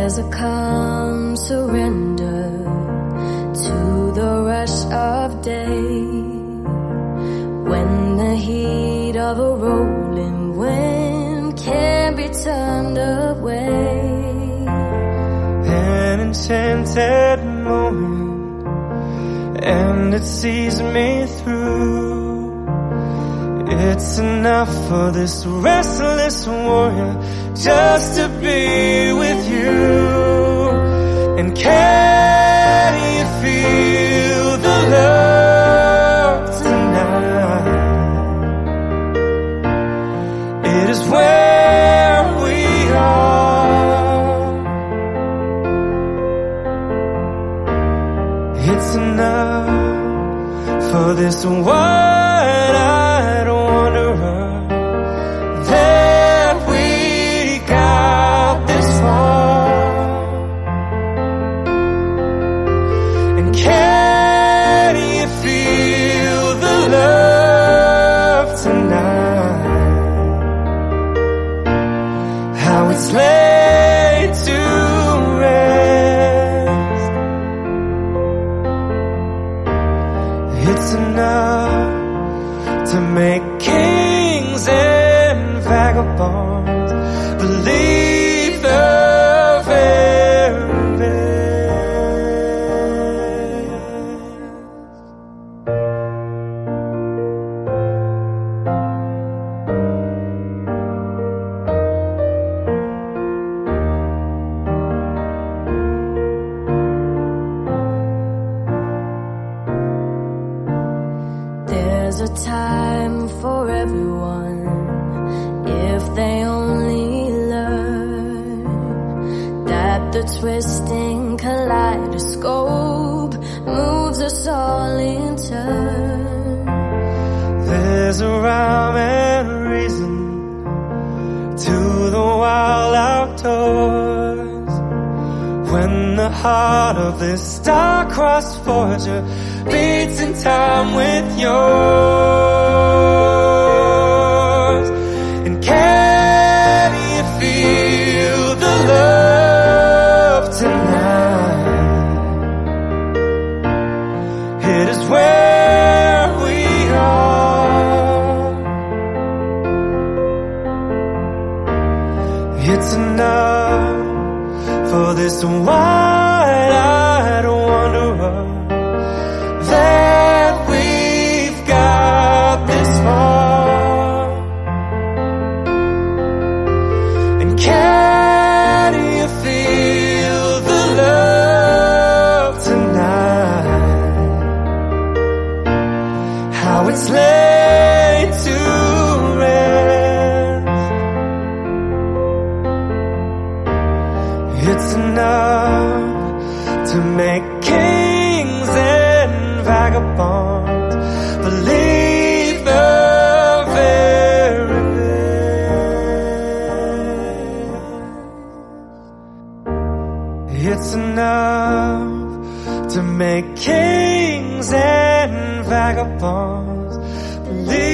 There's a calm surrender to the rush of day, when the heat of a rolling wind can be turned away. An enchanted moment, and it sees me through. It's enough for this restless warrior just to be with you. And can you feel the love tonight? It is where we are. It's enough for this wide-eyed wanderer that we got this far. And can you feel the love tonight? How it's laid to rest. It's enough to make kings and vagabonds believe the very There's a time for everyone, if they only learn that the twisting kaleidoscope moves us all in turn. There's a rhyme and reason to the wild outdoors, when the heart of this star-crossed forger beats in time with yours. And can you feel the love tonight? It is where we are. It's enough for this wide-eyed wanderer that we've got this far. And can you feel the love tonight? How it's laid to rest. It's enough to make kings and vagabonds believe the very best. It's enough to make kings and vagabonds believe